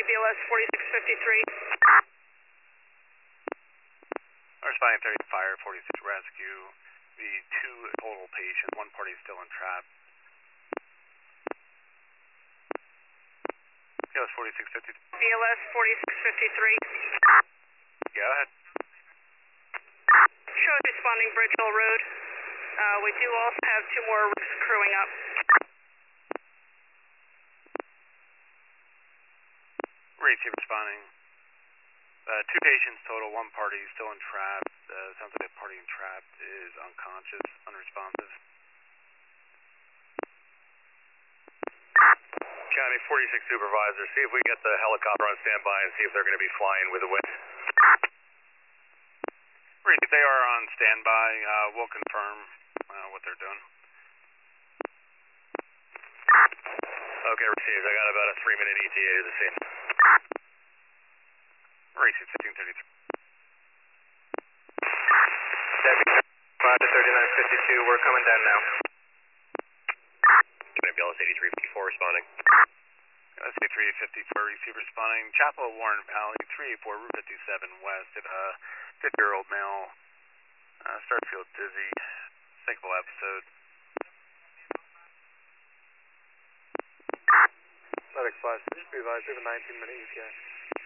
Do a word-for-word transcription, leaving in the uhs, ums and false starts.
B L S forty-six fifty-three. We're responding thirty fire, forty-six rescue. The two total patients, one party is still entrapped. B L S forty-six fifty-three. B L S forty-six fifty-three. Go ahead. Show is responding Bridgeville Road. Uh, we do also have two more rigs crewing up. Receive responding. Uh, two patients total, one party still entrapped. Uh, sounds like the party entrapped is unconscious, unresponsive. County forty-six supervisor, see if we get the helicopter on standby and see if they're going to be flying with the wind. Reed, they are on standby. Uh, we'll confirm uh, what they're doing. Okay, received. I got about a three minute E T A to the scene. Received fifteen thirty-three. five to thirty-nine fifty-two, we're coming down now. B L S eighty-three fifty-four responding. B L S eighty-three fifty-four, receive responding. Chapel Warren Valley, three eighty-four, Route fifty-seven West. At a fifty-year-old male, uh, started to feel dizzy. Sinkable episode. Medic five, supervisor, the nineteen minute E T A.